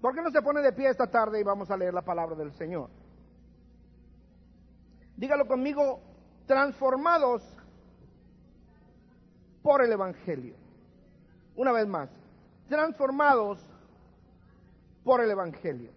¿Por qué no se pone de pie esta tarde y vamos a leer la palabra del Señor? Dígalo conmigo, transformados por el Evangelio. Una vez más, transformados por el Evangelio.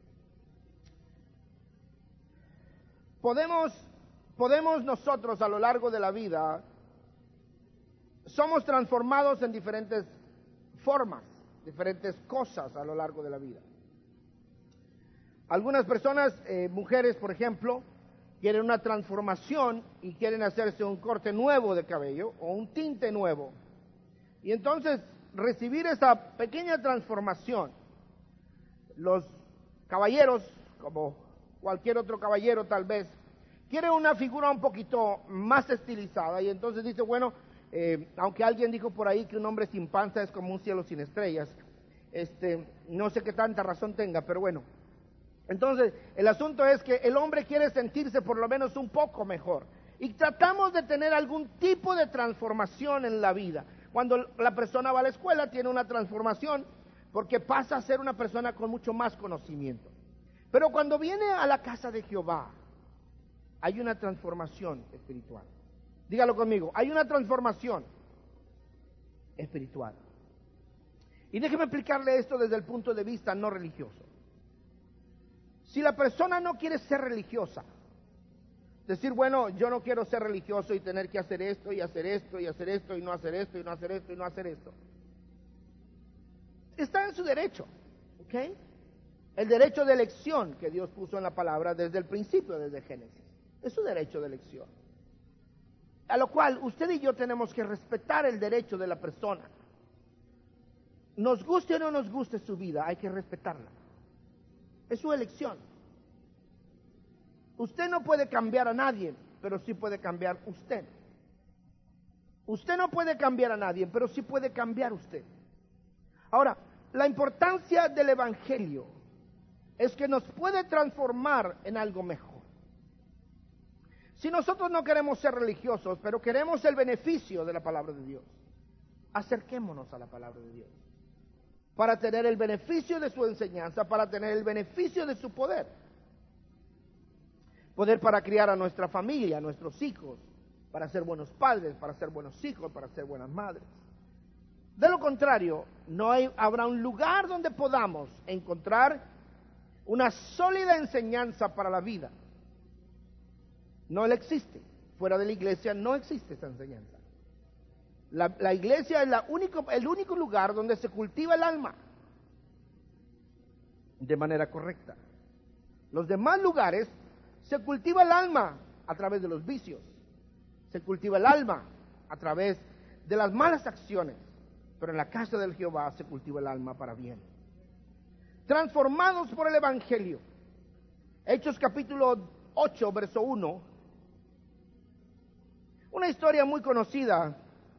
Podemos nosotros a lo largo de la vida, somos transformados en diferentes formas, diferentes cosas a lo largo de la vida. Algunas personas, mujeres por ejemplo, quieren una transformación y quieren hacerse un corte nuevo de cabello o un tinte nuevo. Y entonces recibir esa pequeña transformación, los caballeros, como cualquier otro caballero tal vez, quieren una figura un poquito más estilizada y entonces dice, bueno, aunque alguien dijo por ahí que un hombre sin panza es como un cielo sin estrellas, no sé qué tanta razón tenga, pero bueno. Entonces, el asunto es que el hombre quiere sentirse por lo menos un poco mejor. Y tratamos de tener algún tipo de transformación en la vida. Cuando la persona va a la escuela, tiene una transformación porque pasa a ser una persona con mucho más conocimiento. Pero cuando viene a la casa de Jehová, hay una transformación espiritual. Dígalo conmigo, hay una transformación espiritual. Y déjeme explicarle esto desde el punto de vista no religioso. Si la persona no quiere ser religiosa, decir, bueno, yo no quiero ser religioso y tener que hacer esto y hacer esto y hacer esto y no hacer esto y no hacer esto y no hacer esto, está en su derecho, ¿ok? El derecho de elección que Dios puso en la palabra desde el principio, desde Génesis, es su derecho de elección. A lo cual usted y yo tenemos que respetar el derecho de la persona. Nos guste o no nos guste su vida, hay que respetarla. Es su elección. Usted no puede cambiar a nadie, pero sí puede cambiar usted. Usted no puede cambiar a nadie, pero sí puede cambiar usted. Ahora, la importancia del Evangelio es que nos puede transformar en algo mejor. Si nosotros no queremos ser religiosos, pero queremos el beneficio de la palabra de Dios, acerquémonos a la palabra de Dios, para tener el beneficio de su enseñanza, para tener el beneficio de su poder. Poder para criar a nuestra familia, a nuestros hijos, para ser buenos padres, para ser buenos hijos, para ser buenas madres. De lo contrario, habrá un lugar donde podamos encontrar una sólida enseñanza para la vida. No la existe. Fuera de la iglesia no existe esa enseñanza. La iglesia es el único lugar donde se cultiva el alma de manera correcta. Los demás lugares se cultiva el alma a través de los vicios, se cultiva el alma a través de las malas acciones, pero en la casa del Jehová se cultiva el alma para bien. Transformados por el Evangelio. Hechos capítulo 8, verso 1. Una historia muy conocida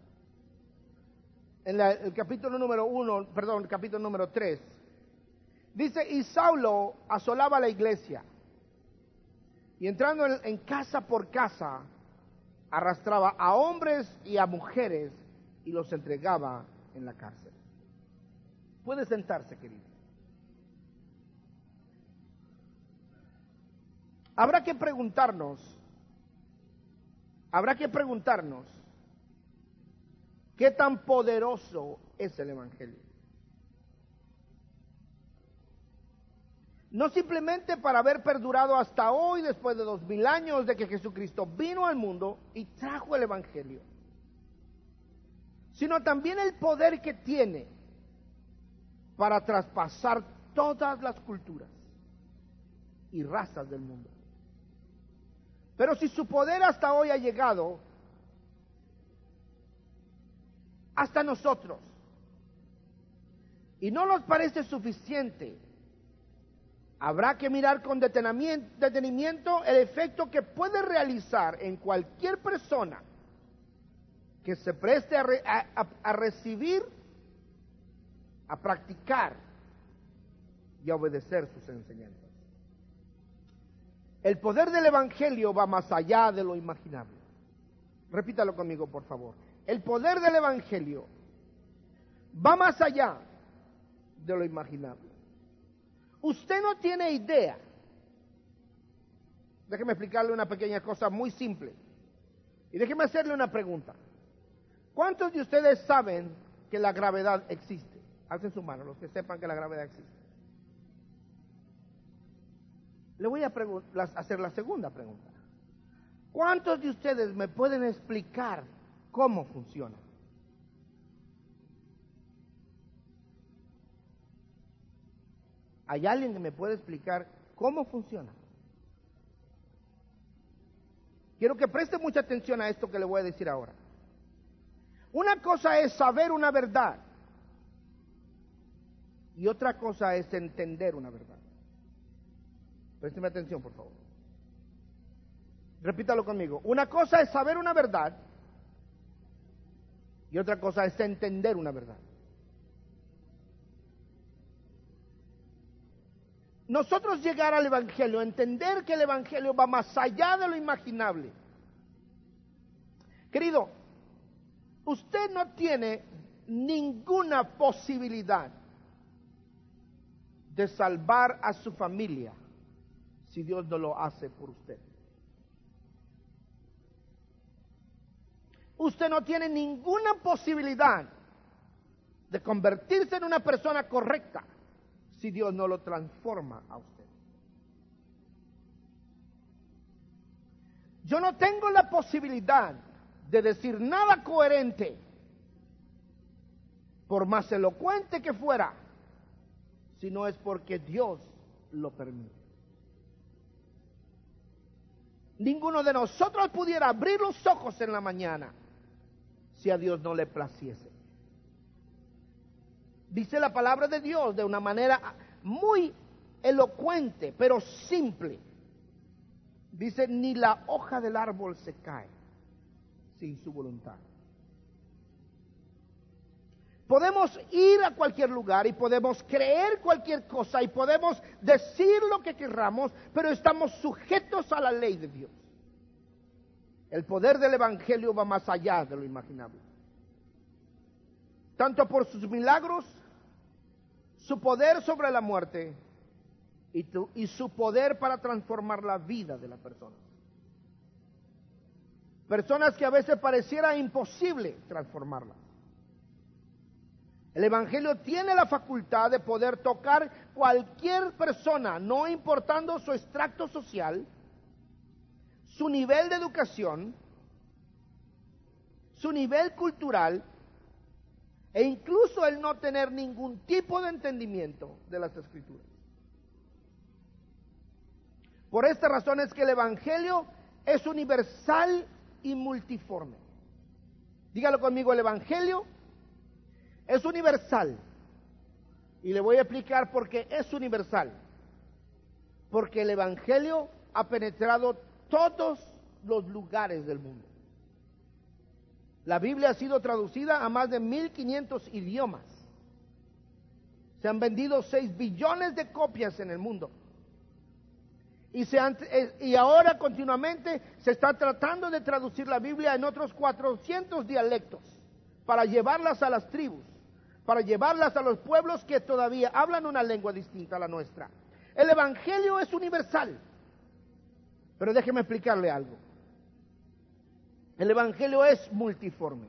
en el capítulo número 3, dice, y Saulo asolaba la iglesia, y entrando en casa por casa, arrastraba a hombres y a mujeres, y los entregaba en la cárcel. Puede sentarse, querido. Habrá que preguntarnos, ¿qué tan poderoso es el Evangelio? No simplemente para haber perdurado hasta hoy, después de 2000 años de que Jesucristo vino al mundo y trajo el Evangelio, sino también el poder que tiene para traspasar todas las culturas y razas del mundo. Pero si su poder hasta hoy ha llegado hasta nosotros y no nos parece suficiente, habrá que mirar con detenimiento el efecto que puede realizar en cualquier persona que se preste a recibir, a practicar y a obedecer sus enseñanzas. El poder del Evangelio va más allá de lo imaginable. Repítalo conmigo, por favor. El poder del Evangelio va más allá de lo imaginable. Usted no tiene idea. Déjeme explicarle una pequeña cosa muy simple. Y déjeme hacerle una pregunta. ¿Cuántos de ustedes saben que la gravedad existe? Alcen su mano, los que sepan que la gravedad existe. Le voy a hacer la segunda pregunta. ¿Cuántos de ustedes me pueden explicar cómo funciona? ¿Hay alguien que me puede explicar cómo funciona? Quiero que preste mucha atención a esto que le voy a decir ahora. Una cosa es saber una verdad y otra cosa es entender una verdad. Présteme atención, por favor. Repítalo conmigo. Una cosa es saber una verdad y otra cosa es entender una verdad. Nosotros llegar al Evangelio, entender que el Evangelio va más allá de lo imaginable. Querido, usted no tiene ninguna posibilidad de salvar a su familia si Dios no lo hace por usted. Usted no tiene ninguna posibilidad de convertirse en una persona correcta si Dios no lo transforma a usted. Yo no tengo la posibilidad de decir nada coherente, por más elocuente que fuera, si no es porque Dios lo permite. Ninguno de nosotros pudiera abrir los ojos en la mañana si a Dios no le placiese. Dice la palabra de Dios de una manera muy elocuente, pero simple. Dice, ni la hoja del árbol se cae sin su voluntad. Podemos ir a cualquier lugar y podemos creer cualquier cosa y podemos decir lo que querramos, pero estamos sujetos a la ley de Dios. El poder del Evangelio va más allá de lo imaginable. Tanto por sus milagros, su poder sobre la muerte y su poder para transformar la vida de la persona. Personas que a veces pareciera imposible transformarlas. El Evangelio tiene la facultad de poder tocar cualquier persona, no importando su extracto social, su nivel de educación, su nivel cultural, e incluso el no tener ningún tipo de entendimiento de las Escrituras. Por esta razón es que el Evangelio es universal y multiforme. Dígalo conmigo, el Evangelio es universal. Y le voy a explicar por qué es universal. Porque el Evangelio ha penetrado todos los lugares del mundo. La Biblia ha sido traducida a más de 1500 idiomas. Se han vendido 6 billones de copias en el mundo. Y ahora continuamente se está tratando de traducir la Biblia en otros 400 dialectos para llevarlas a las tribus, para llevarlas a los pueblos que todavía hablan una lengua distinta a la nuestra. El Evangelio es universal. Pero déjeme explicarle algo. El Evangelio es multiforme.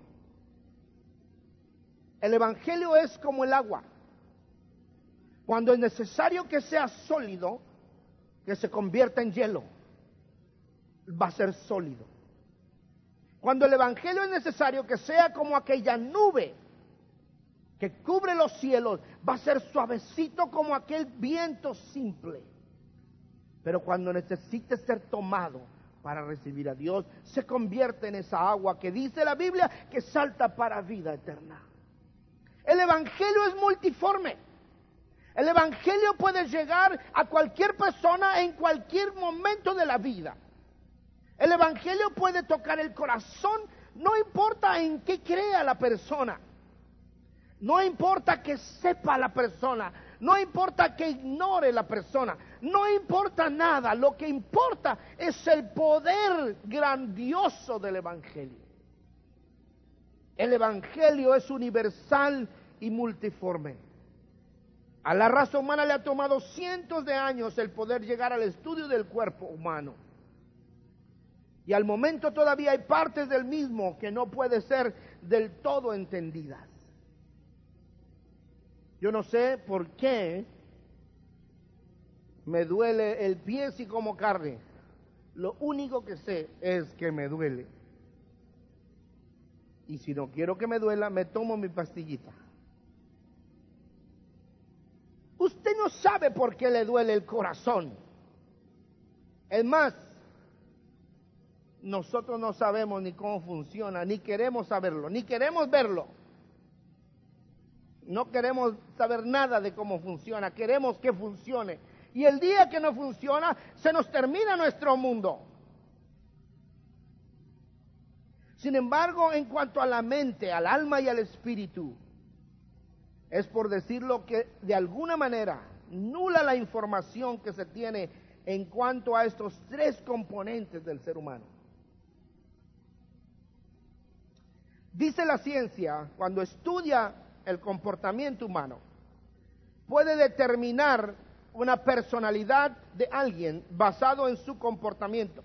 El Evangelio es como el agua. Cuando es necesario que sea sólido, que se convierta en hielo, va a ser sólido. Cuando el Evangelio es necesario que sea como aquella nube que cubre los cielos, va a ser suavecito como aquel viento simple. Pero cuando necesite ser tomado para recibir a Dios, se convierte en esa agua que dice la Biblia que salta para vida eterna. El Evangelio es multiforme. El Evangelio puede llegar a cualquier persona en cualquier momento de la vida. El Evangelio puede tocar el corazón, no importa en qué crea la persona. No importa que sepa la persona, no importa que ignore la persona, no importa nada, lo que importa es el poder grandioso del Evangelio. El Evangelio es universal y multiforme. A la raza humana le ha tomado cientos de años el poder llegar al estudio del cuerpo humano. Y al momento todavía hay partes del mismo que no pueden ser del todo entendidas. Yo no sé por qué me duele el pie si como carne. Lo único que sé es que me duele. Y si no quiero que me duela, me tomo mi pastillita. Usted no sabe por qué le duele el corazón. Es más, nosotros no sabemos ni cómo funciona, ni queremos saberlo, ni queremos verlo. No queremos saber nada de cómo funciona, queremos que funcione. Y el día que no funciona, se nos termina nuestro mundo. Sin embargo, en cuanto a la mente, al alma y al espíritu, es por decirlo que de alguna manera nula la información que se tiene en cuanto a estos tres componentes del ser humano. Dice la ciencia, cuando estudia el comportamiento humano, puede determinar una personalidad de alguien basado en su comportamiento.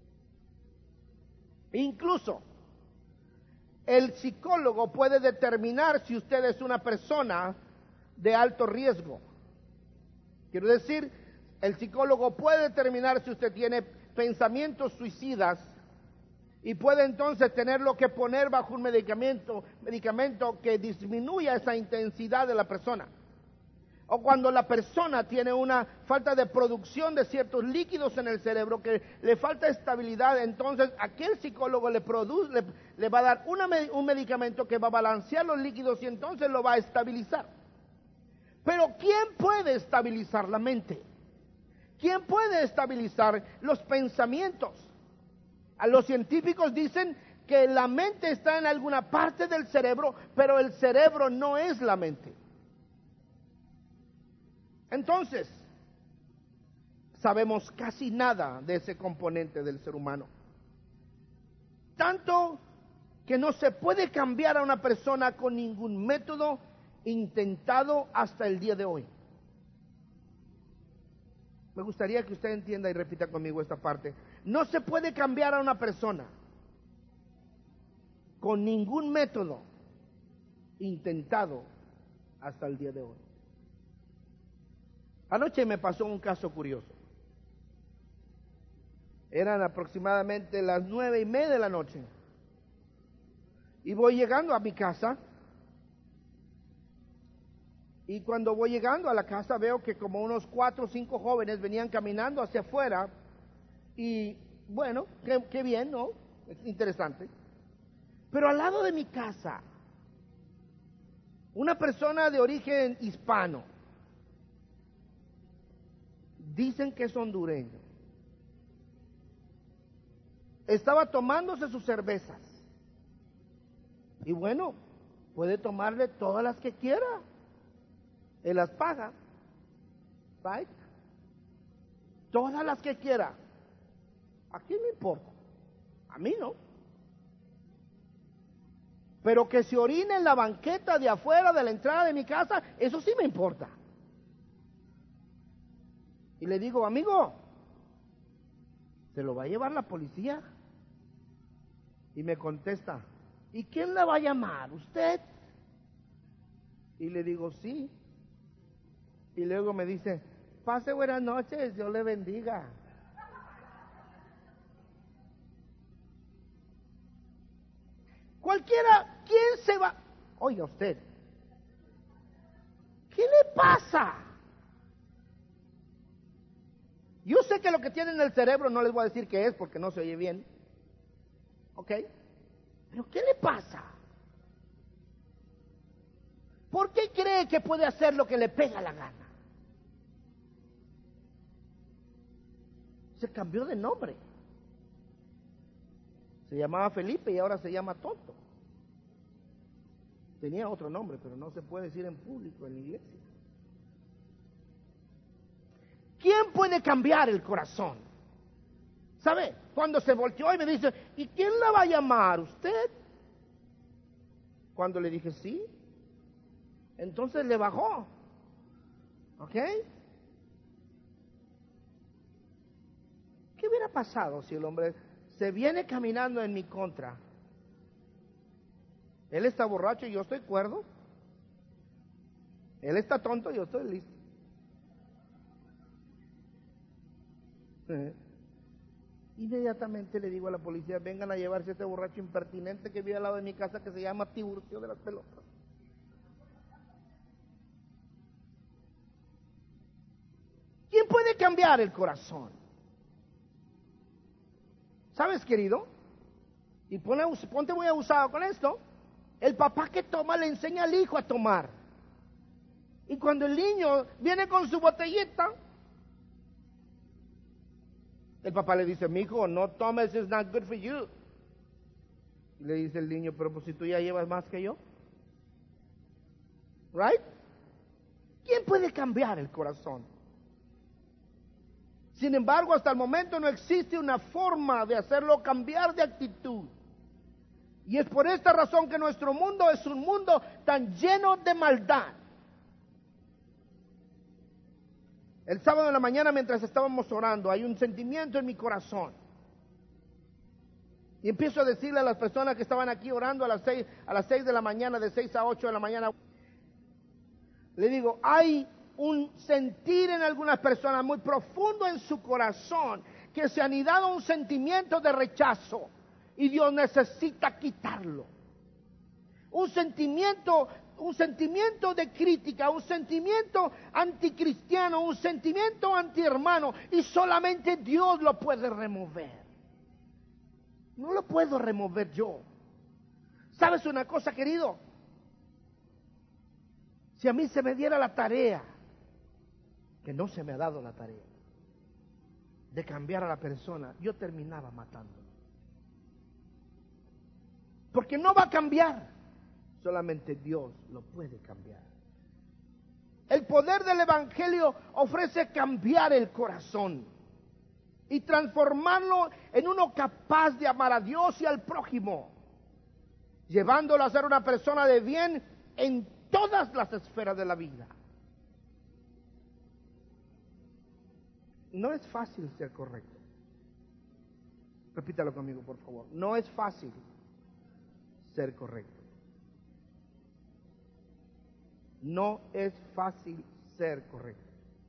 Incluso el psicólogo puede determinar si usted es una persona de alto riesgo. Quiero decir, el psicólogo puede determinar si usted tiene pensamientos suicidas y puede entonces tenerlo que poner bajo un medicamento que disminuya esa intensidad de la persona. O cuando la persona tiene una falta de producción de ciertos líquidos en el cerebro, que le falta estabilidad, entonces aquel psicólogo le va a dar un medicamento que va a balancear los líquidos y entonces lo va a estabilizar. Pero ¿quién puede estabilizar la mente? ¿Quién puede estabilizar los pensamientos? A los científicos dicen que la mente está en alguna parte del cerebro, pero el cerebro no es la mente. Entonces, sabemos casi nada de ese componente del ser humano. Tanto que no se puede cambiar a una persona con ningún método intentado hasta el día de hoy. Me gustaría que usted entienda y repita conmigo esta parte. No se puede cambiar a una persona con ningún método intentado hasta el día de hoy. Anoche me pasó un caso curioso. Eran aproximadamente las 9:30 de la noche. Y voy llegando a mi casa. Y cuando voy llegando a la casa veo que como unos 4 o 5 jóvenes venían caminando hacia afuera. Y bueno, qué bien, ¿no? Es interesante. Pero al lado de mi casa, una persona de origen hispano, dicen que es hondureño, estaba tomándose sus cervezas. Y bueno, puede tomarle todas las que quiera. Él las paga. ¿Right? Todas las que quiera. ¿A quién me importa? A mí no. Pero que se orine en la banqueta de afuera de la entrada de mi casa, eso sí me importa. Y le digo, amigo, ¿se lo va a llevar la policía? Y me contesta, ¿y quién la va a llamar? ¿Usted? Y le digo, sí. Y luego me dice, pase buenas noches, Dios le bendiga. Cualquiera, ¿quién se va? Oiga usted, ¿qué le pasa? Yo sé que lo que tiene en el cerebro no les voy a decir qué es porque no se oye bien. ¿Ok? Pero ¿qué le pasa? ¿Por qué cree que puede hacer lo que le pega la gana? Se cambió de nombre. Se llamaba Felipe y ahora se llama Tonto. Tenía otro nombre, pero no se puede decir en público en la iglesia. ¿Quién puede cambiar el corazón? ¿Sabe? Cuando se volteó y me dice, ¿y quién la va a llamar? ¿Usted? Cuando le dije sí, entonces le bajó. ¿Ok? ¿Qué hubiera pasado si el hombre se viene caminando en mi contra? Él está borracho y yo estoy cuerdo. Él está tonto y yo estoy listo. Inmediatamente le digo a la policía: vengan a llevarse a este borracho impertinente que vive al lado de mi casa, que se llama Tiburcio de las Pelotas. ¿Quién puede cambiar el corazón? ¿Sabes, querido? Y ponte muy abusado con esto. El papá que toma le enseña al hijo a tomar. Y cuando el niño viene con su botellita, el papá le dice: mijo, no tomes, it's not good for you. Y le dice el niño: pero pues si tú ya llevas más que yo. Right? ¿Quién puede cambiar el corazón? Sin embargo, hasta el momento no existe una forma de hacerlo cambiar de actitud. Y es por esta razón que nuestro mundo es un mundo tan lleno de maldad. El sábado en la mañana, mientras estábamos orando, hay un sentimiento en mi corazón. Y empiezo a decirle a las personas que estaban aquí orando a las 6 de la mañana, de 6 a 8 de la mañana, le digo: hay un sentir en algunas personas muy profundo en su corazón, que se han anidado un sentimiento de rechazo, y Dios necesita quitarlo. Un sentimiento de crítica, un sentimiento anticristiano, un sentimiento antihermano, y solamente Dios lo puede remover. No lo puedo remover yo. ¿Sabes una cosa, querido? Si a mí se me diera la tarea, que no se me ha dado la tarea, de cambiar a la persona, yo terminaba matándolo. Porque no va a cambiar. Solamente Dios lo puede cambiar. El poder del Evangelio ofrece cambiar el corazón y transformarlo en uno capaz de amar a Dios y al prójimo, llevándolo a ser una persona de bien en todas las esferas de la vida. No es fácil ser correcto. Repítalo conmigo, por favor. No es fácil ser correcto. No es fácil ser correcto.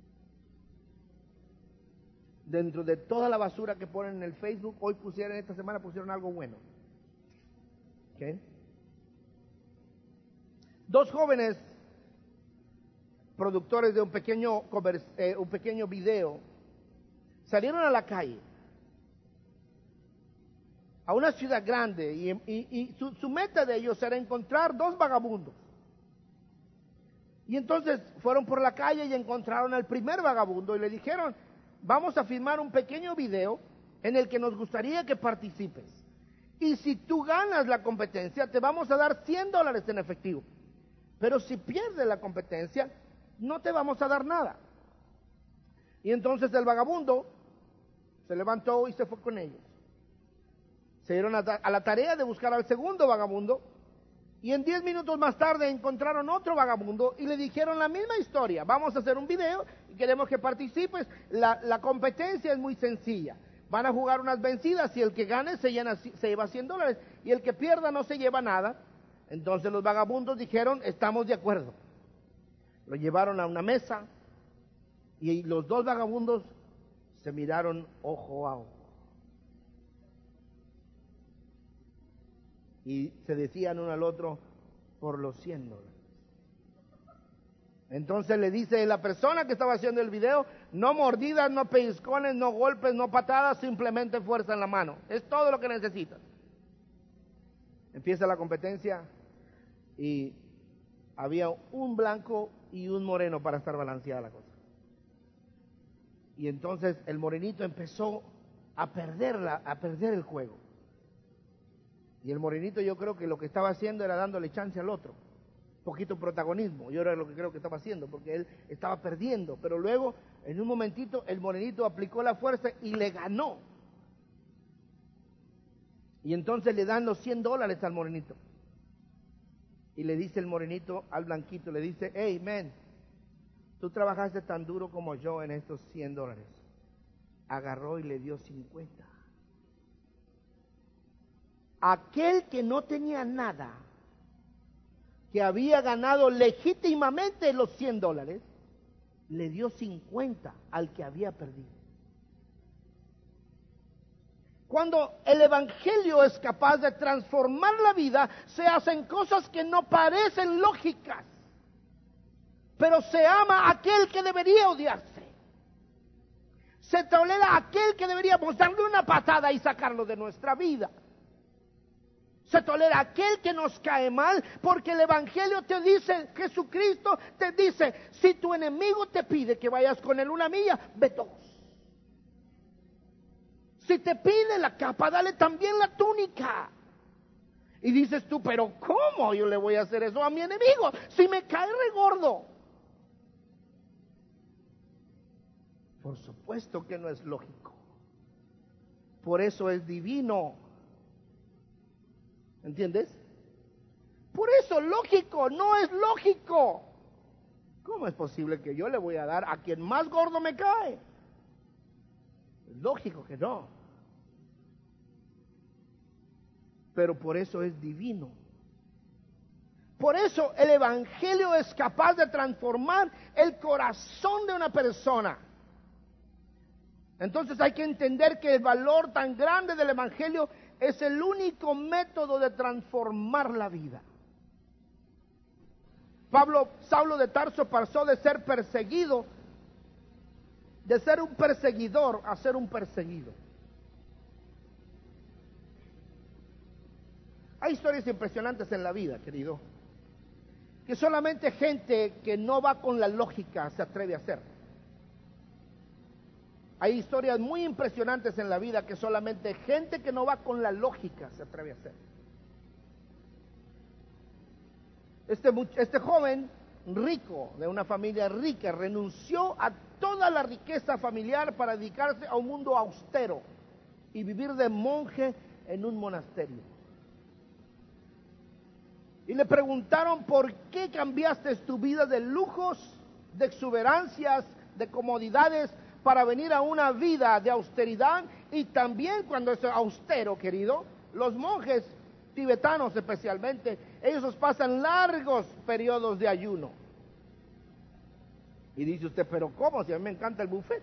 Dentro de toda la basura que ponen en el Facebook, esta semana pusieron algo bueno. ¿Okay? 2 jóvenes productores de un pequeño video salieron a la calle, a una ciudad grande, y su meta de ellos era encontrar 2 vagabundos. Y entonces fueron por la calle y encontraron al primer vagabundo y le dijeron: vamos a filmar un pequeño video en el que nos gustaría que participes. Y si tú ganas la competencia, te vamos a dar $100 en efectivo. Pero si pierdes la competencia, no te vamos a dar nada. Y entonces el vagabundo se levantó y se fue con ellos. Se dieron a la tarea de buscar al segundo vagabundo, y en 10 minutos más tarde encontraron otro vagabundo y le dijeron la misma historia: vamos a hacer un video y queremos que participes. La competencia es muy sencilla. Van a jugar unas vencidas y el que gane se lleva $100 y el que pierda no se lleva nada. Entonces los vagabundos dijeron: estamos de acuerdo. Lo llevaron a una mesa y los 2 vagabundos se miraron ojo a ojo. Y se decían uno al otro: por los $100. Entonces le dice la persona que estaba haciendo el video: no mordidas, no pellizcones, no golpes, no patadas, simplemente fuerza en la mano. Es todo lo que necesitas. Empieza la competencia y había un blanco y un moreno para estar balanceada la cosa. Y entonces el morenito empezó a perder el juego. Y el morenito, yo creo que lo que estaba haciendo era dándole chance al otro, poquito protagonismo. Yo era lo que creo que estaba haciendo, porque él estaba perdiendo. Pero luego, en un momentito, el morenito aplicó la fuerza y le ganó. Y entonces le dan los $100 al morenito. Y le dice el morenito al blanquito, le dice: hey, man, tú trabajaste tan duro como yo en estos $100. Agarró y le dio 50. Aquel que no tenía nada, que había ganado legítimamente los $100, le dio 50 al que había perdido. Cuando el evangelio es capaz de transformar la vida, se hacen cosas que no parecen lógicas, pero se ama a aquel que debería odiarse. Se tolera a aquel que deberíamos darle una patada y sacarlo de nuestra vida. Se tolera a aquel que nos cae mal, porque el evangelio te dice, Jesucristo te dice, si tu enemigo te pide que vayas con él 1 milla, ve 2. Si te pide la capa, dale también la túnica. Y dices tú, pero ¿cómo yo le voy a hacer eso a mi enemigo si me cae regordo? Por supuesto que no es lógico. Por eso es divino. ¿Entiendes? Por eso lógico, no es lógico. ¿Cómo es posible que yo le voy a dar a quien más gordo me cae? Es lógico que no. Pero por eso es divino. Por eso el evangelio es capaz de transformar el corazón de una persona. Entonces hay que entender que el valor tan grande del evangelio es el único método de transformar la vida. Saulo de Tarso pasó de ser perseguido, de ser un perseguidor a ser un perseguido. Hay historias impresionantes en la vida, querido, que solamente gente que no va con la lógica se atreve a hacer. Hay historias muy impresionantes en la vida que solamente gente que no va con la lógica se atreve a hacer. Este joven rico, de una familia rica, renunció a toda la riqueza familiar para dedicarse a un mundo austero y vivir de monje en un monasterio. Y le preguntaron, ¿por qué cambiaste tu vida de lujos, de exuberancias, de comodidades, para venir a una vida de austeridad? Y también cuando es austero, querido, los monjes tibetanos especialmente, ellos pasan largos periodos de ayuno. Y dice usted, pero ¿cómo? Si a mí me encanta el buffet.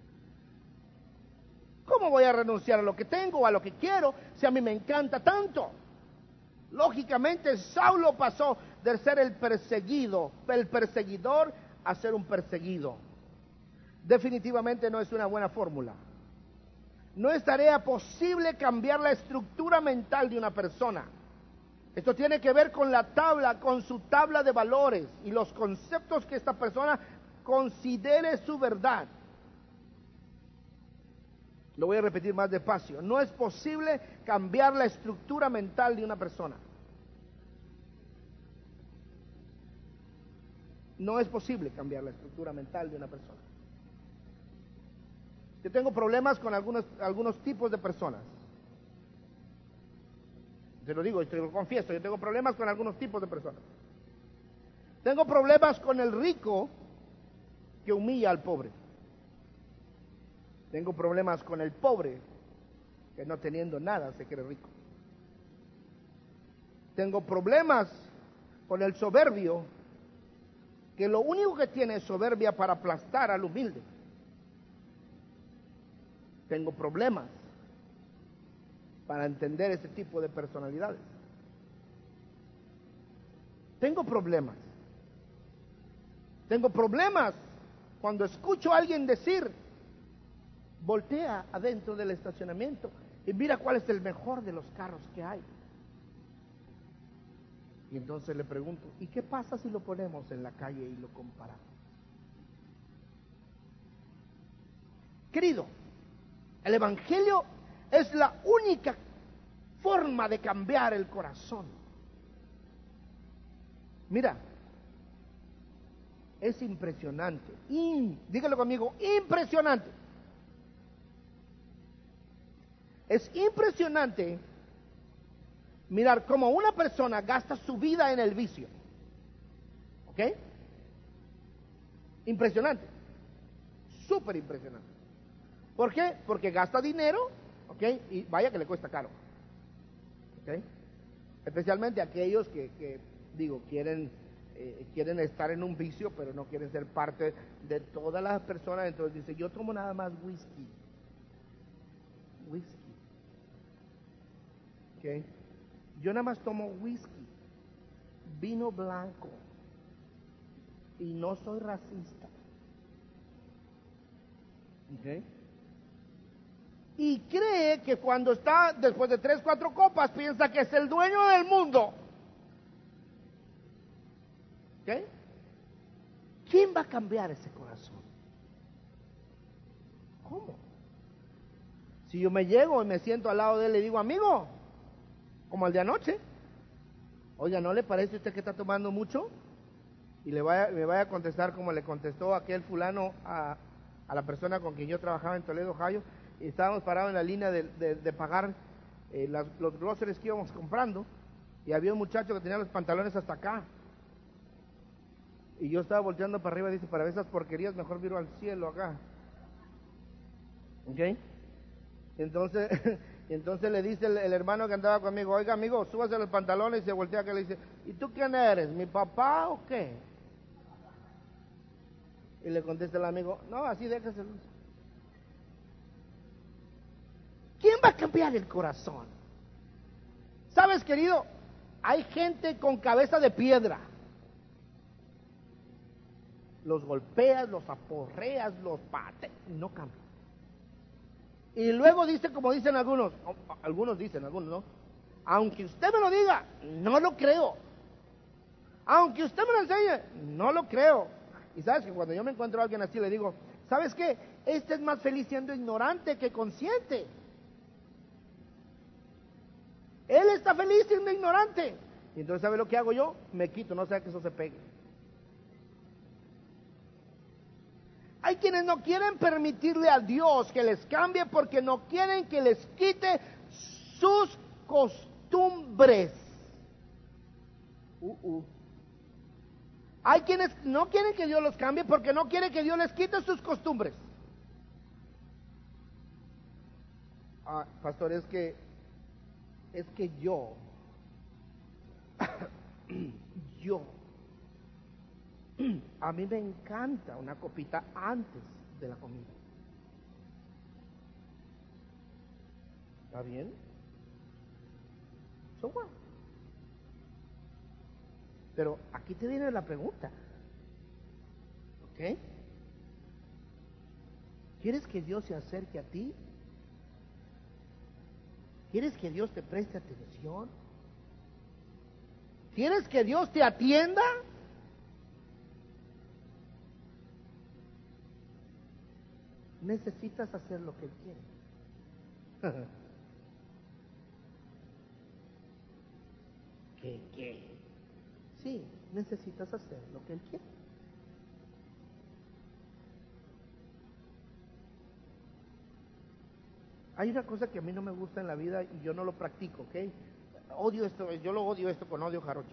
¿Cómo voy a renunciar a lo que tengo, a lo que quiero, si a mí me encanta tanto? Lógicamente, Saulo pasó de ser el perseguidor, a ser un perseguido. Definitivamente no es una buena fórmula. No es tarea posible cambiar la estructura mental de una persona. Esto tiene que ver con con su tabla de valores y los conceptos que esta persona considere su verdad. Lo voy a repetir más despacio. No es posible cambiar la estructura mental de una persona. No es posible cambiar la estructura mental de una persona. Yo tengo problemas con algunos tipos de personas. Te lo digo, te lo confieso, yo tengo problemas con algunos tipos de personas. Tengo problemas con el rico que humilla al pobre. Tengo problemas con el pobre que no teniendo nada se cree rico. Tengo problemas con el soberbio que lo único que tiene es soberbia para aplastar al humilde. Tengo problemas para entender ese tipo de personalidades. Tengo problemas cuando escucho a alguien decir, voltea adentro del estacionamiento y mira cuál es el mejor de los carros que hay. Y entonces le pregunto, ¿y qué pasa si lo ponemos en la calle y lo comparamos? Querido, el evangelio es la única forma de cambiar el corazón. Mira, es impresionante. Dígalo conmigo, impresionante. Es impresionante mirar cómo una persona gasta su vida en el vicio. ¿Ok? Impresionante, súper impresionante. ¿Por qué? Porque gasta dinero, ¿ok? Y vaya que le cuesta caro, ¿ok? Especialmente aquellos que quieren estar en un vicio, pero no quieren ser parte de todas las personas. Entonces dice, yo tomo nada más whisky, ¿ok? Yo nada más tomo whisky, vino blanco, y no soy racista, ¿ok? Y cree que cuando está después de 3, 4 copas, piensa que es el dueño del mundo, ¿ok? ¿Quién va a cambiar ese corazón? ¿Cómo? Si yo me llego y me siento al lado de él y le digo, amigo, como el de anoche, oiga, ¿no le parece a usted que está tomando mucho? Y me vaya a contestar como le contestó aquel fulano a la persona con quien yo trabajaba en Toledo, Ohio, y estábamos parados en la línea de pagar los groceries que íbamos comprando, y había un muchacho que tenía los pantalones hasta acá, y yo estaba volteando para arriba y dice, para esas porquerías mejor miro al cielo acá, ¿ok? Entonces le dice el hermano que andaba conmigo, oiga amigo, súbase los pantalones, y se voltea que le dice, ¿y tú quién eres? ¿Mi papá o qué? Y le contesta el amigo, no, así déjaselo. ¿Quién va a cambiar el corazón? ¿Sabes, querido? Hay gente con cabeza de piedra. Los golpeas, los aporreas, los pateas, no cambian. Y luego dice, como dicen algunos no, aunque usted me lo diga, no lo creo. Aunque usted me lo enseñe, no lo creo. Y sabes que cuando yo me encuentro a alguien así, le digo, ¿sabes qué? Este es más feliz siendo ignorante que consciente. Él está feliz siendo ignorante. Y entonces, ¿sabe lo que hago yo? Me quito, no sea que eso se pegue. Hay quienes no quieren permitirle a Dios que les cambie porque no quieren que les quite sus costumbres. Hay quienes no quieren que Dios los cambie porque no quieren que Dios les quite sus costumbres. Pastor, es que yo a mí me encanta una copita antes de la comida. ¿Está bien? So what? Pero aquí te viene la pregunta, ¿ok? ¿Quieres que Dios se acerque a ti? ¿Quieres que Dios te preste atención? ¿Quieres que Dios te atienda? Necesitas hacer lo que Él quiere. ¿Qué? Sí, necesitas hacer lo que Él quiere. Hay una cosa que a mí no me gusta en la vida y yo no lo practico, ¿ok? Odio esto, yo lo odio esto con odio jarocho.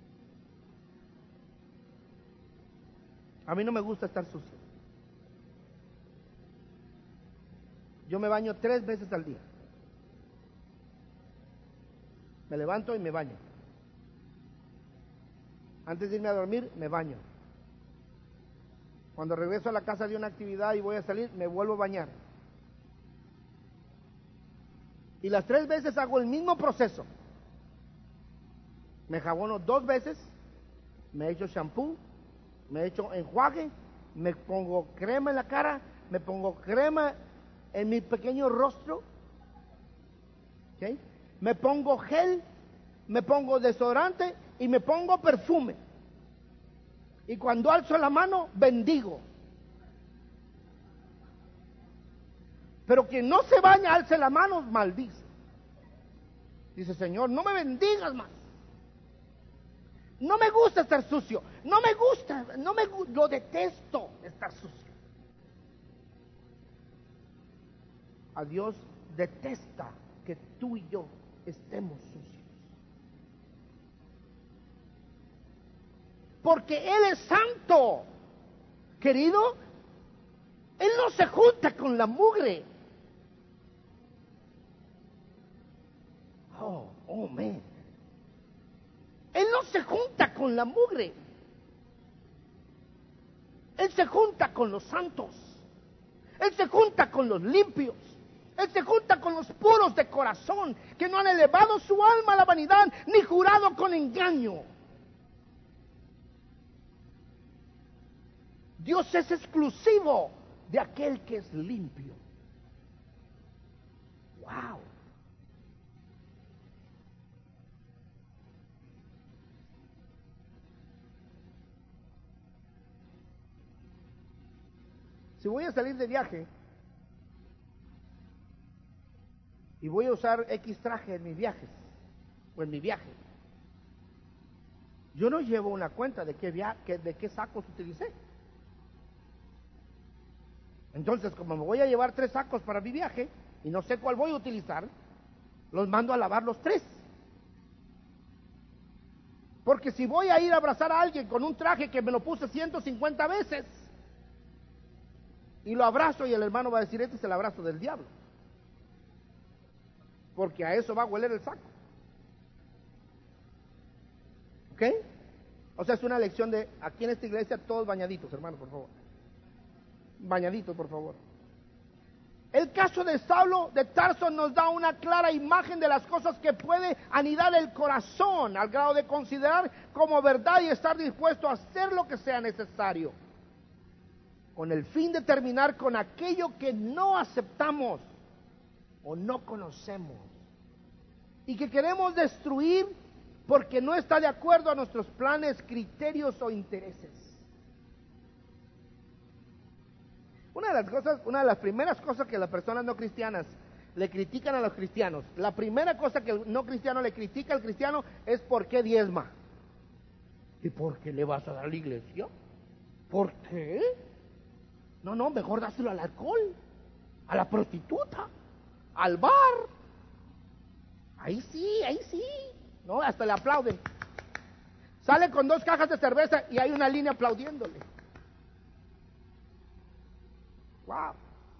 A mí no me gusta estar sucio. Yo me baño 3 veces al día. Me levanto y me baño. Antes de irme a dormir, me baño. Cuando regreso a la casa de una actividad y voy a salir, me vuelvo a bañar. Y las 3 veces hago el mismo proceso. Me jabono 2 veces, me echo shampoo, me echo enjuague, me pongo crema en la cara, me pongo crema en mi pequeño rostro, ¿okay? Me pongo gel, me pongo desodorante y me pongo perfume. Y cuando alzo la mano, bendigo. Pero quien no se baña, alce la mano, maldice. Dice, Señor, no me bendigas más. No me gusta estar sucio. Lo detesto estar sucio. A Dios detesta que tú y yo estemos sucios. Porque Él es santo. Querido, Él no se junta con la mugre. Oh, man. Él no se junta con la mugre. Él se junta con los santos. Él se junta con los limpios. Él se junta con los puros de corazón, que no han elevado su alma a la vanidad, ni jurado con engaño. Dios es exclusivo de aquel que es limpio. Wow. Si voy a salir de viaje y voy a usar X traje en mis viajes o en mi viaje, yo no llevo una cuenta de qué sacos utilicé. Entonces, como me voy a llevar 3 sacos para mi viaje y no sé cuál voy a utilizar, los mando a lavar los 3. Porque si voy a ir a abrazar a alguien con un traje que me lo puse 150 veces y lo abrazo, y el hermano va a decir: este es el abrazo del diablo, porque a eso va a hueler el saco. ¿Ok? O sea, es una lección de, aquí en esta iglesia todos bañaditos, hermanos, por favor. Bañaditos, por favor. El caso de Saulo de Tarso nos da una clara imagen de las cosas que puede anidar el corazón, al grado de considerar como verdad y estar dispuesto a hacer lo que sea necesario, con el fin de terminar con aquello que no aceptamos o no conocemos y que queremos destruir porque no está de acuerdo a nuestros planes, criterios o intereses. Una de las primeras cosas que las personas no cristianas le critican a los cristianos, la primera cosa que el no cristiano le critica al cristiano es: ¿por qué diezma? ¿Y por qué le vas a dar a la iglesia? ¿Por qué? No, mejor dáselo al alcohol, a la prostituta, al bar. Ahí sí. No, hasta le aplauden. Sale con 2 cajas de cerveza y hay una línea aplaudiéndole. Wow.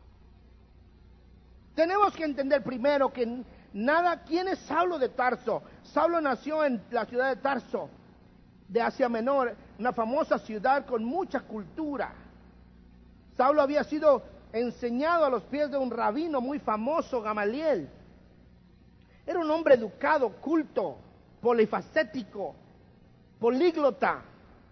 Tenemos que entender primero que ¿quién es Saulo de Tarso? Saulo nació en la ciudad de Tarso, de Asia Menor, una famosa ciudad con mucha cultura. Saulo había sido enseñado a los pies de un rabino muy famoso, Gamaliel. Era un hombre educado, culto, polifacético, políglota.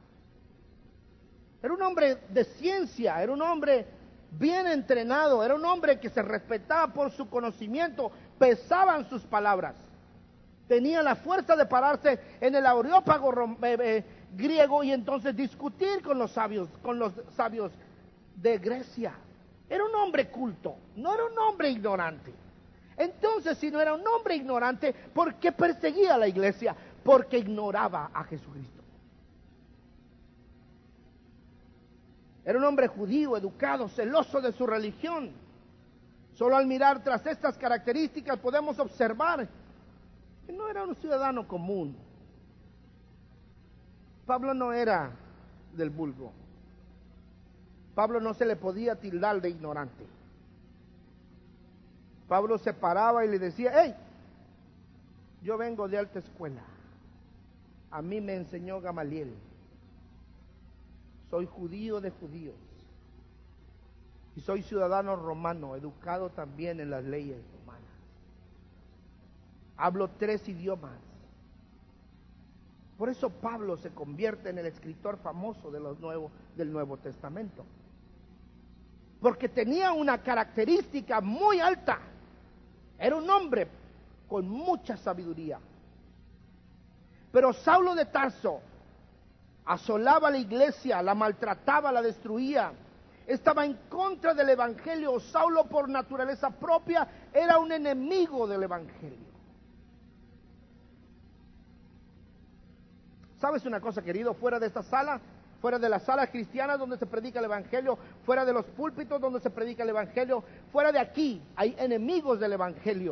Era un hombre de ciencia, era un hombre bien entrenado, era un hombre que se respetaba por su conocimiento, pesaban sus palabras. Tenía la fuerza de pararse en el Areópago griego y entonces discutir con los sabios de Grecia. Era un hombre culto, no era un hombre ignorante. Entonces, si no era un hombre ignorante, ¿por qué perseguía a la iglesia? Porque ignoraba a Jesucristo. Era un hombre judío, educado, celoso de su religión. Solo al mirar tras estas características podemos observar que no era un ciudadano común. Pablo no era del vulgo. Pablo no se le podía tildar de ignorante. Pablo se paraba y le decía: hey, yo vengo de alta escuela, a mí me enseñó Gamaliel, soy judío de judíos y soy ciudadano romano, educado también en las leyes romanas. Hablo 3 idiomas. Por eso Pablo se convierte en el escritor famoso del Nuevo Testamento, porque tenía una característica muy alta. Era un hombre con mucha sabiduría. Pero Saulo de Tarso asolaba la iglesia, la maltrataba, la destruía. Estaba en contra del evangelio. Saulo, por naturaleza propia, era un enemigo del evangelio. ¿Sabes una cosa, querido? Fuera de esta sala, fuera de las salas cristianas donde se predica el evangelio, fuera de los púlpitos donde se predica el evangelio, fuera de aquí hay enemigos del evangelio.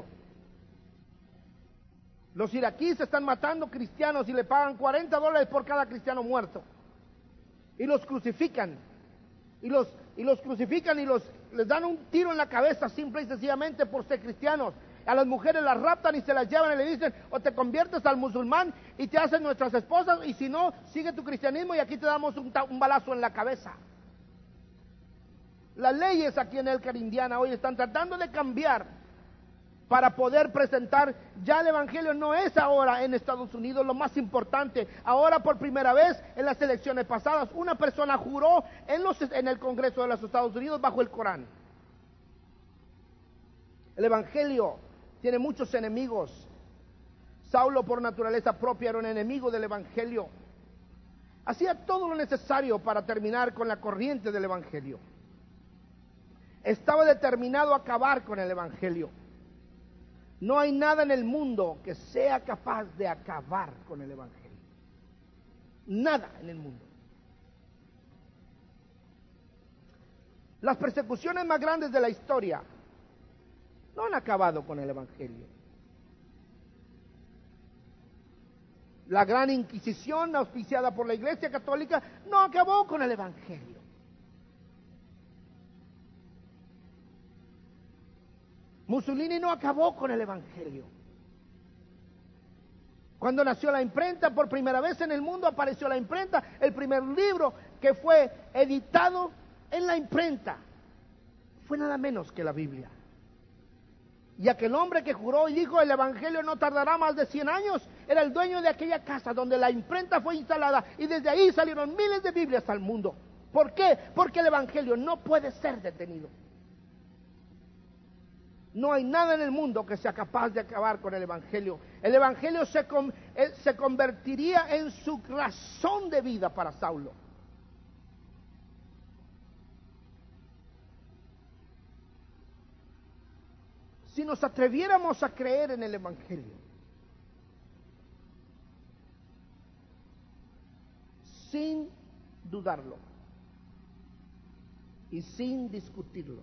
Los iraquíes están matando cristianos y le pagan $40 por cada cristiano muerto y los crucifican. y los crucifican y les dan un tiro en la cabeza simple y sencillamente por ser cristianos. A las mujeres las raptan y se las llevan y le dicen, o te conviertes al musulmán y te hacen nuestras esposas, y si no, sigue tu cristianismo y aquí te damos un balazo en la cabeza. Las leyes aquí en Elkhart, Indiana, hoy están tratando de cambiar para poder presentar, ya el evangelio no es ahora en Estados Unidos lo más importante. Ahora por primera vez en las elecciones pasadas, una persona juró en el Congreso de los Estados Unidos bajo el Corán. El evangelio tiene muchos enemigos. Saulo por naturaleza propia era un enemigo del evangelio. Hacía todo lo necesario para terminar con la corriente del evangelio. Estaba determinado a acabar con el evangelio. No hay nada en el mundo que sea capaz de acabar con el evangelio. Nada en el mundo. Las persecuciones más grandes de la historia no han acabado con el evangelio. La gran Inquisición auspiciada por la Iglesia Católica no acabó con el evangelio. Mussolini no acabó con el evangelio. Cuando nació la imprenta, por primera vez en el mundo apareció la imprenta, el primer libro que fue editado en la imprenta fue nada menos que la Biblia. Y aquel hombre que juró y dijo el evangelio no tardará más de 100 años, era el dueño de aquella casa donde la imprenta fue instalada, y desde ahí salieron miles de Biblias al mundo. ¿Por qué? Porque el evangelio no puede ser detenido. No hay nada en el mundo que sea capaz de acabar con el evangelio. El evangelio se convertiría en su razón de vida para Saulo. Si nos atreviéramos a creer en el evangelio, sin dudarlo y sin discutirlo,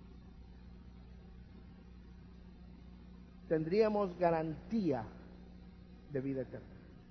tendríamos garantía de vida eterna.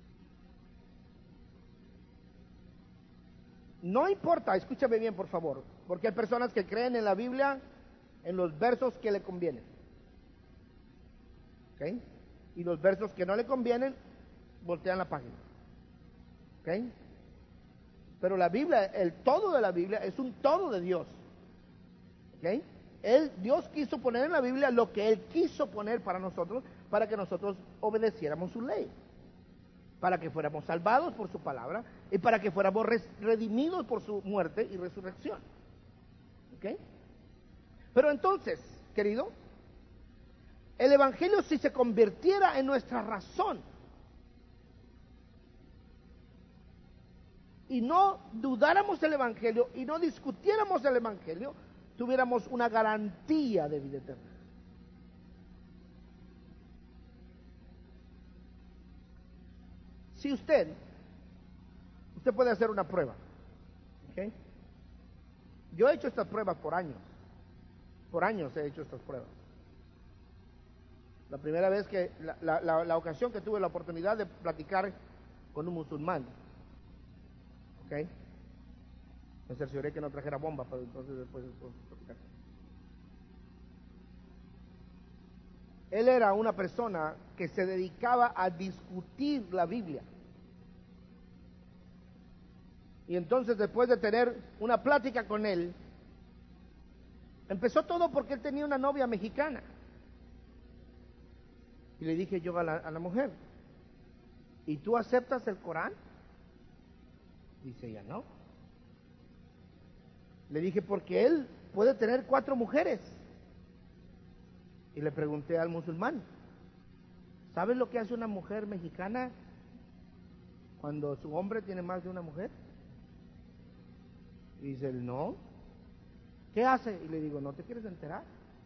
No importa, escúchame bien por favor, porque hay personas que creen en la Biblia en los versos que le convienen. ¿Okay? Y los versos que no le convienen, voltean la página. ¿Okay? Pero la Biblia, el todo de la Biblia es un todo de Dios. ¿Okay? Dios quiso poner en la Biblia lo que Él quiso poner para nosotros, para que nosotros obedeciéramos su ley, para que fuéramos salvados por su palabra y para que fuéramos redimidos por su muerte y resurrección. ¿Okay? Pero entonces, querido, el evangelio, si se convirtiera en nuestra razón y no dudáramos del evangelio y no discutiéramos el evangelio, tuviéramos una garantía de vida eterna. Si usted puede hacer una prueba, ¿okay? Yo he hecho estas pruebas por años he hecho estas pruebas. La primera vez que, la ocasión que tuve la oportunidad de platicar con un musulmán, ¿ok? Me cercioré que no trajera bomba, pero entonces después platicar. Él era una persona que se dedicaba a discutir la Biblia. Y entonces, después de tener una plática con él, empezó todo porque él tenía una novia mexicana. Y le dije yo a la mujer, ¿y tú aceptas el Corán? Dice ella, no. Le dije, porque él puede tener 4 mujeres. Y le pregunté al musulmán, ¿sabes lo que hace una mujer mexicana cuando su hombre tiene más de una mujer? Y dice él, no. ¿Qué hace? Y le digo, ¿no te quieres enterar?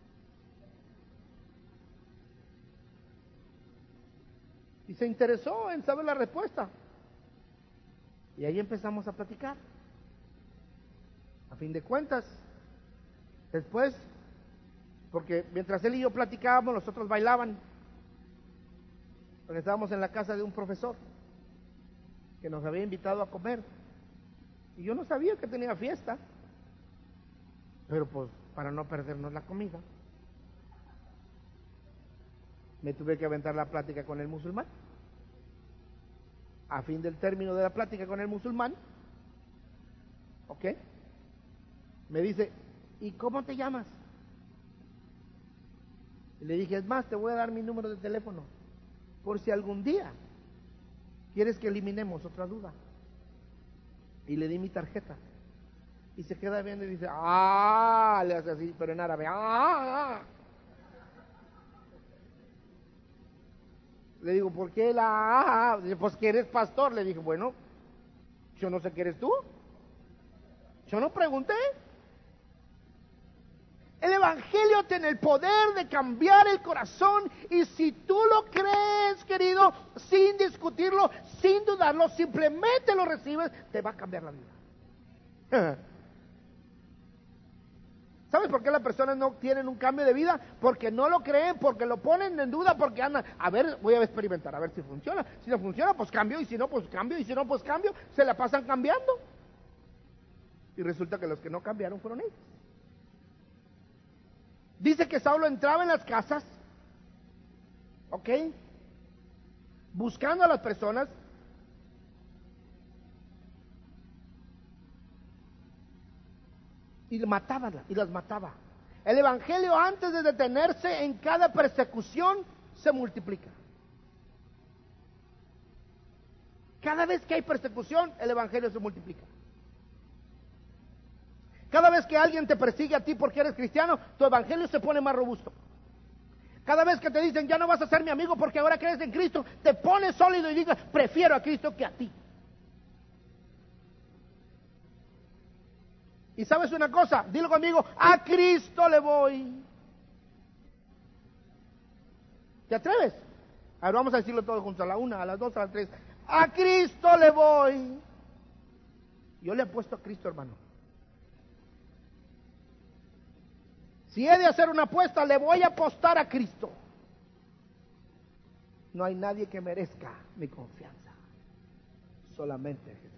Y se interesó en saber la respuesta. Y ahí empezamos a platicar. A fin de cuentas, después, porque mientras él y yo platicábamos, los otros bailaban, porque estábamos en la casa de un profesor que nos había invitado a comer. Y yo no sabía que tenía fiesta. Pero pues para no perdernos la comida, me tuve que aventar la plática con el musulmán. A fin del término de la plática con el musulmán, ¿ok? Me dice, ¿y cómo te llamas? Y le dije, es más, te voy a dar mi número de teléfono, por si algún día quieres que eliminemos otra duda. Y le di mi tarjeta. Y se queda viendo y dice, le hace así, pero en árabe, Le digo, ¿por qué la Dice, pues que eres pastor. Le dije, bueno, yo no sé qué eres tú. Yo no pregunté. El Evangelio tiene el poder de cambiar el corazón, y si tú lo crees, querido, sin discutirlo, sin dudarlo, simplemente lo recibes, te va a cambiar la vida. ¿Sabes por qué las personas no tienen un cambio de vida? Porque no lo creen, porque lo ponen en duda, porque andan, a ver, voy a experimentar, a ver si funciona. Si no funciona, pues cambio, y si no, pues cambio, y si no, pues cambio. Se la pasan cambiando. Y resulta que los que no cambiaron fueron ellos. Dice que Saulo entraba en las casas, ¿ok? Buscando a las personas. Y las mataba. El Evangelio, antes de detenerse en cada persecución, se multiplica. Cada vez que hay persecución, el Evangelio se multiplica. Cada vez que alguien te persigue a ti porque eres cristiano, tu Evangelio se pone más robusto. Cada vez que te dicen, ya no vas a ser mi amigo porque ahora crees en Cristo, te pones sólido y digas, prefiero a Cristo que a ti. Y sabes una cosa, dilo conmigo, a Cristo le voy. ¿Te atreves? A ver, vamos a decirlo todos juntos, a la 1, a las 2, a las 3. A Cristo le voy. Yo le apuesto a Cristo, hermano. Si he de hacer una apuesta, le voy a apostar a Cristo. No hay nadie que merezca mi confianza, solamente Jesús.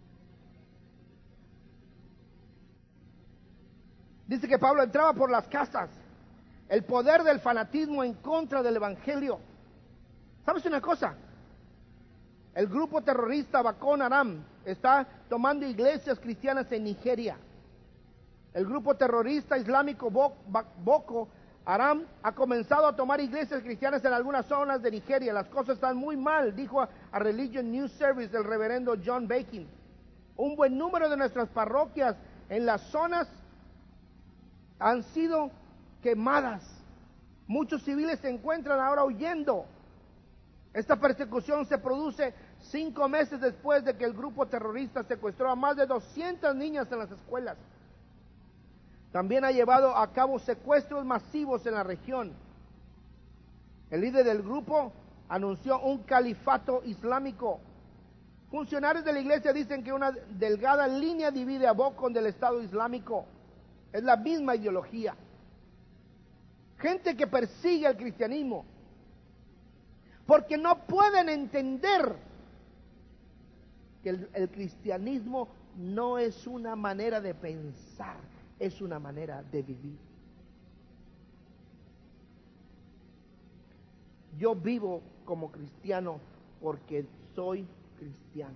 Dice que Pablo entraba por las casas. El poder del fanatismo en contra del Evangelio. ¿Sabes una cosa? El grupo terrorista Boko Haram está tomando iglesias cristianas en Nigeria. El grupo terrorista islámico Boko Haram ha comenzado a tomar iglesias cristianas en algunas zonas de Nigeria. Las cosas están muy mal, dijo a Religion News Service el reverendo John Bacon. Un buen número de nuestras parroquias en las zonas han sido quemadas. Muchos civiles se encuentran ahora huyendo. Esta persecución se produce 5 meses después de que el grupo terrorista secuestró a más de 200 niñas en las escuelas. También ha llevado a cabo secuestros masivos en la región. El líder del grupo anunció un califato islámico. Funcionarios de la iglesia dicen que una delgada línea divide a Boko del Estado Islámico. Es la misma ideología. Gente que persigue al cristianismo porque no pueden entender que el cristianismo no es una manera de pensar, es una manera de vivir. Yo vivo como cristiano porque soy cristiano.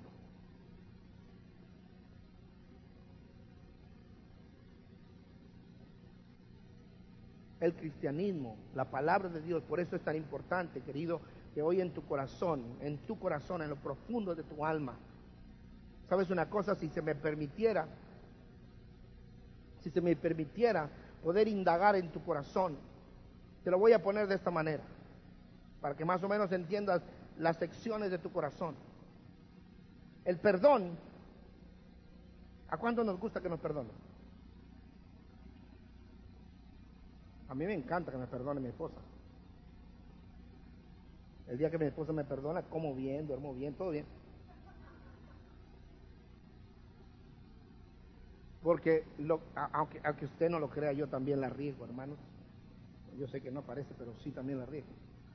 El cristianismo, la palabra de Dios, por eso es tan importante, querido, que hoy en tu corazón, en lo profundo de tu alma, ¿sabes una cosa? Si se me permitiera poder indagar en tu corazón, te lo voy a poner de esta manera, para que más o menos entiendas las secciones de tu corazón. El perdón, ¿a cuánto nos gusta que nos perdonen? A mí me encanta que me perdone mi esposa. El día que mi esposa me perdona, como bien, duermo bien, todo bien. Porque aunque usted no lo crea, yo también la riego, hermanos. Yo sé que no parece, pero sí también la riego.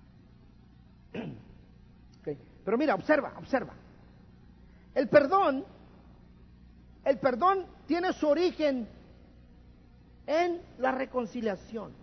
Okay. Pero mira, observa. El perdón tiene su origen en la reconciliación.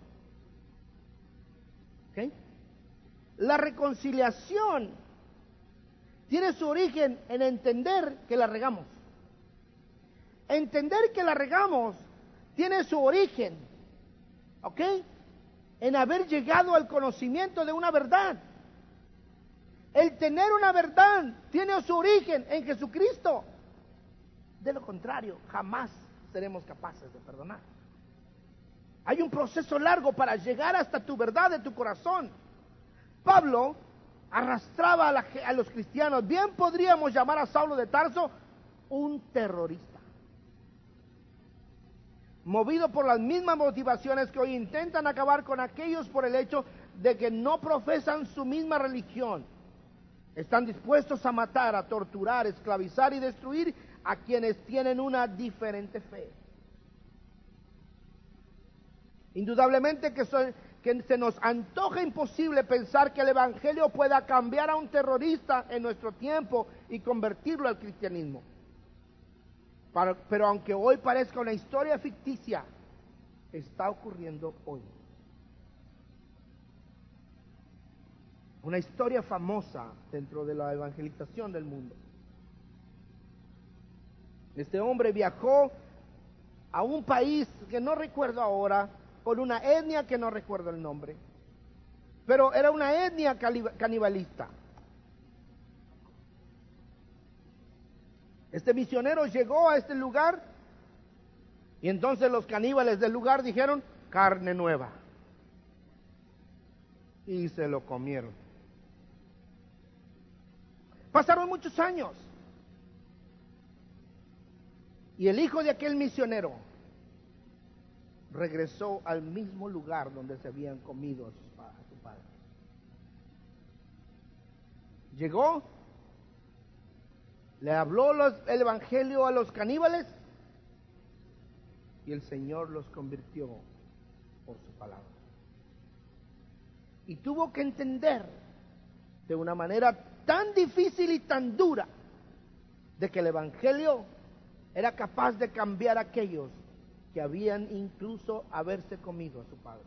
¿Okay? La reconciliación tiene su origen en entender que la regamos. Entender que la regamos tiene su origen, ¿ok?, en haber llegado al conocimiento de una verdad. El tener una verdad tiene su origen en Jesucristo. De lo contrario, jamás seremos capaces de perdonar. Hay un proceso largo para llegar hasta tu verdad de tu corazón. Pablo arrastraba a los cristianos. Bien podríamos llamar a Saulo de Tarso un terrorista, movido por las mismas motivaciones que hoy intentan acabar con aquellos por el hecho de que no profesan su misma religión. Están dispuestos a matar, a torturar, esclavizar y destruir a quienes tienen una diferente fe. Indudablemente que se nos antoja imposible pensar que el Evangelio pueda cambiar a un terrorista en nuestro tiempo y convertirlo al cristianismo. Pero aunque hoy parezca una historia ficticia, está ocurriendo hoy. Una historia famosa dentro de la evangelización del mundo. Este hombre viajó a un país que no recuerdo ahora, por una etnia que no recuerdo el nombre, pero era una etnia canibalista. Este misionero llegó a este lugar y entonces los caníbales del lugar dijeron: carne nueva, y se lo comieron. Pasaron muchos años y el hijo de aquel misionero regresó al mismo lugar donde se habían comido a su padre. Llegó, le habló el evangelio a los caníbales y el Señor los convirtió por su palabra. Y tuvo que entender de una manera tan difícil y tan dura de que el evangelio era capaz de cambiar a aquellos que habían incluso haberse comido a su padre.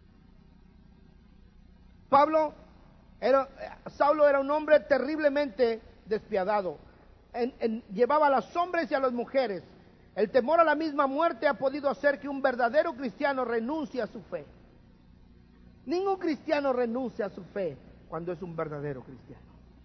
Saulo era un hombre terriblemente despiadado. Llevaba a los hombres y a las mujeres. El temor a la misma muerte ha podido hacer que un verdadero cristiano renuncie a su fe. Ningún cristiano renuncia a su fe cuando es un verdadero cristiano.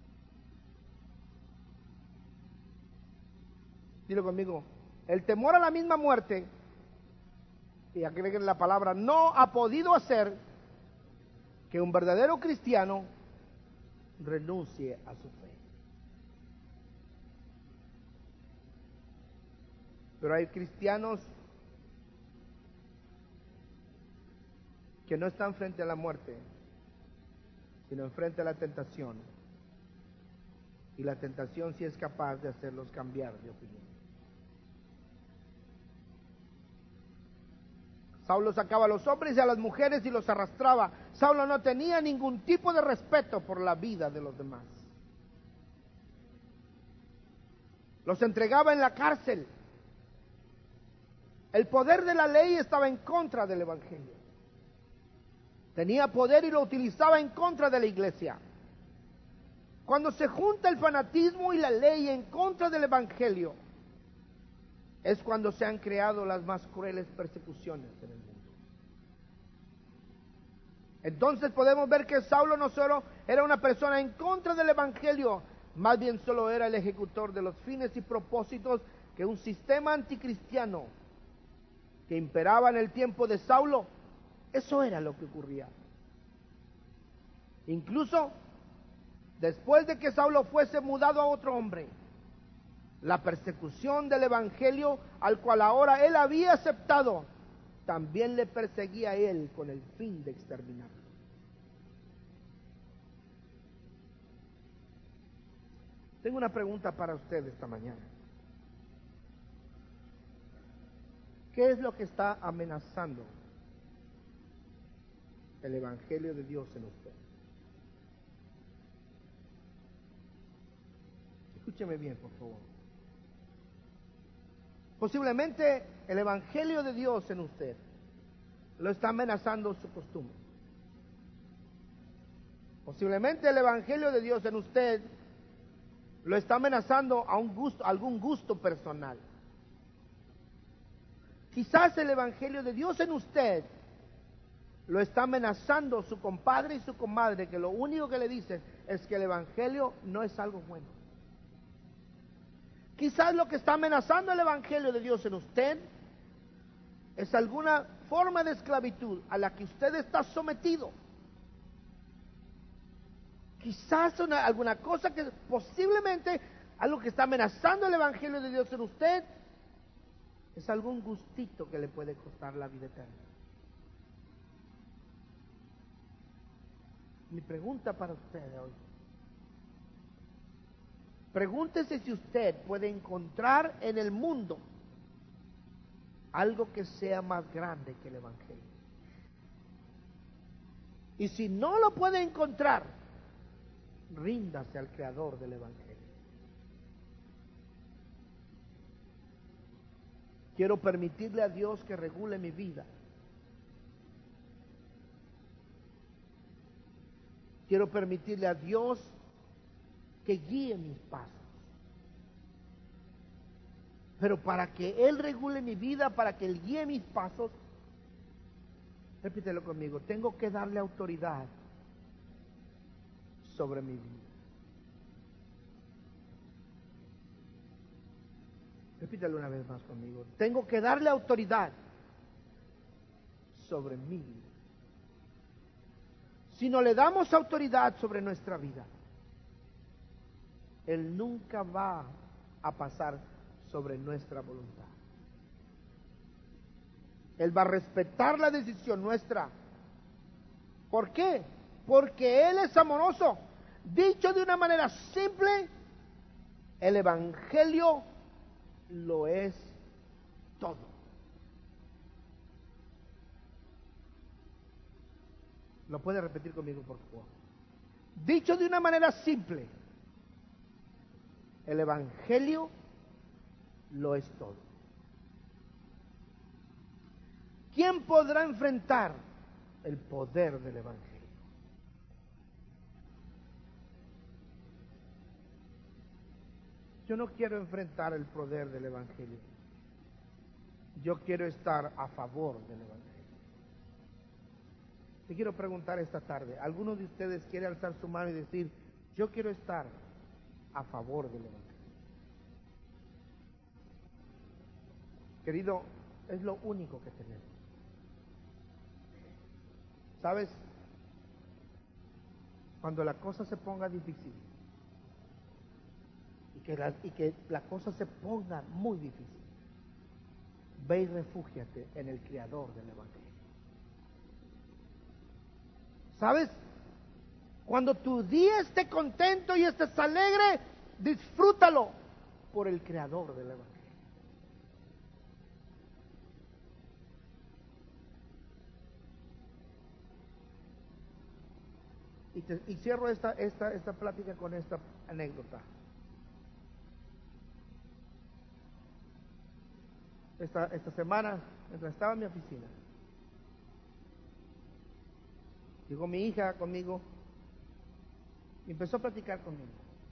Dilo conmigo: el temor a la misma muerte, y agreguen la palabra, no ha podido hacer que un verdadero cristiano renuncie a su fe. Pero hay cristianos que no están frente a la muerte, sino enfrente a la tentación. Y la tentación sí es capaz de hacerlos cambiar de opinión. Saulo sacaba a los hombres y a las mujeres y los arrastraba. Saulo no tenía ningún tipo de respeto por la vida de los demás. Los entregaba en la cárcel. El poder de la ley estaba en contra del evangelio. Tenía poder y lo utilizaba en contra de la iglesia. Cuando se junta el fanatismo y la ley en contra del evangelio, es cuando se han creado las más crueles persecuciones en el mundo. Entonces podemos ver que Saulo no solo era una persona en contra del evangelio, más bien solo era el ejecutor de los fines y propósitos que un sistema anticristiano que imperaba en el tiempo de Saulo, eso era lo que ocurría. Incluso después de que Saulo fuese mudado a otro hombre, la persecución del evangelio al cual ahora él había aceptado, también le perseguía a él con el fin de exterminarlo. Tengo una pregunta para usted esta mañana. ¿Qué es lo que está amenazando el evangelio de Dios en usted? Escúcheme bien, por favor. Posiblemente el evangelio de Dios en usted lo está amenazando su costumbre. Posiblemente el evangelio de Dios en usted lo está amenazando a algún gusto personal. Quizás el evangelio de Dios en usted lo está amenazando su compadre y su comadre, que lo único que le dicen es que el evangelio no es algo bueno. Quizás lo que está amenazando el evangelio de Dios en usted es alguna forma de esclavitud a la que usted está sometido. Quizás alguna cosa que posiblemente algo que está amenazando el evangelio de Dios en usted es algún gustito que le puede costar la vida eterna. Mi pregunta para usted hoy: pregúntese si usted puede encontrar en el mundo algo que sea más grande que el evangelio. Y si no lo puede encontrar, ríndase al creador del evangelio. Quiero permitirle a Dios que regule mi vida. Quiero permitirle a Dios que guíe mis pasos. Pero para que Él regule mi vida, para que Él guíe mis pasos, repítelo conmigo, tengo que darle autoridad sobre mi vida. Repítelo una vez más conmigo. Tengo que darle autoridad sobre mi vida. Si no le damos autoridad sobre nuestra vida, Él nunca va a pasar sobre nuestra voluntad. Él va a respetar la decisión nuestra. ¿Por qué? Porque Él es amoroso. Dicho de una manera simple, el evangelio lo es todo. ¿Lo puede repetir conmigo, por favor? Dicho de una manera simple, el evangelio lo es todo. ¿Quién podrá enfrentar el poder del evangelio? Yo no quiero enfrentar el poder del evangelio. Yo quiero estar a favor del evangelio. Te quiero preguntar esta tarde, ¿alguno de ustedes quiere alzar su mano y decir, yo quiero estar a favor del evangelio? Querido, es lo único que tenemos. ¿Sabes? Cuando la cosa se ponga difícil y que la cosa se ponga muy difícil, ve y refúgiate en el Creador del evangelio. ¿Sabes? Cuando tu día esté contento y estés alegre, disfrútalo por el Creador del evangelio. Y cierro esta plática con esta anécdota. Esta semana, mientras estaba en mi oficina, llegó mi hija conmigo y empezó a platicar conmigo.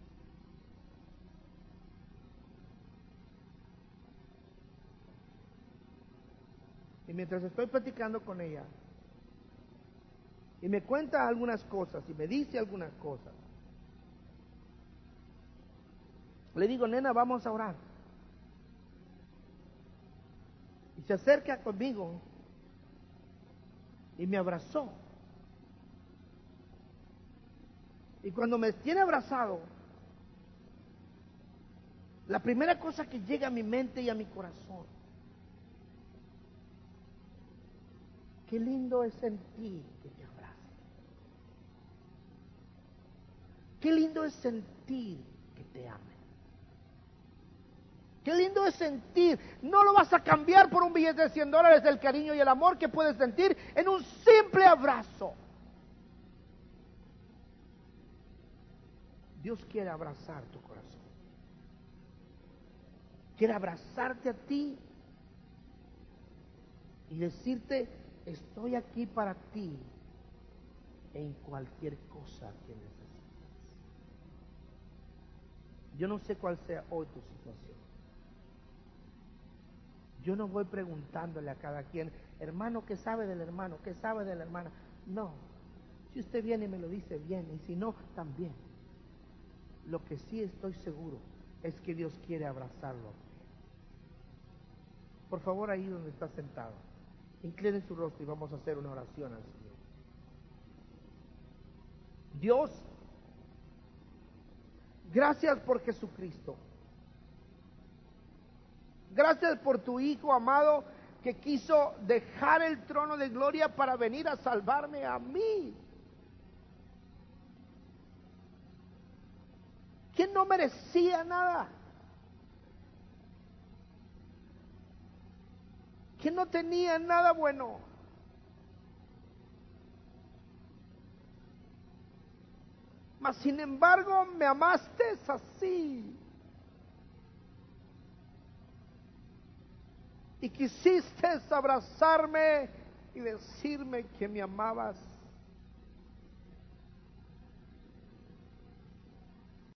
Y mientras estoy platicando con ella, y me cuenta algunas cosas, y me dice algunas cosas, le digo, nena, vamos a orar. Y se acerca conmigo y me abrazó. Y cuando me tiene abrazado, la primera cosa que llega a mi mente y a mi corazón: qué lindo es sentir que te abrace. Qué lindo es sentir que te ame. Qué lindo es sentir. No lo vas a cambiar por un billete de $100 el cariño y el amor que puedes sentir en un simple abrazo. Dios quiere abrazar tu corazón. Quiere abrazarte a ti y decirte estoy aquí para ti en cualquier cosa que necesites. Yo no sé cuál sea hoy tu situación. Yo no voy preguntándole a cada quien, hermano, ¿qué sabe del hermano? ¿Qué sabe de la hermana? No. Si usted viene y me lo dice, bien, y si no, también. Lo que sí estoy seguro es que Dios quiere abrazarlo. Por favor, ahí donde está sentado, incline su rostro y vamos a hacer una oración al Señor. Dios, gracias por Jesucristo. Gracias por tu Hijo amado que quiso dejar el trono de gloria para venir a salvarme a mí. Que no merecía nada. Que no tenía nada bueno. Mas sin embargo me amaste así. Y quisiste abrazarme y decirme que me amabas.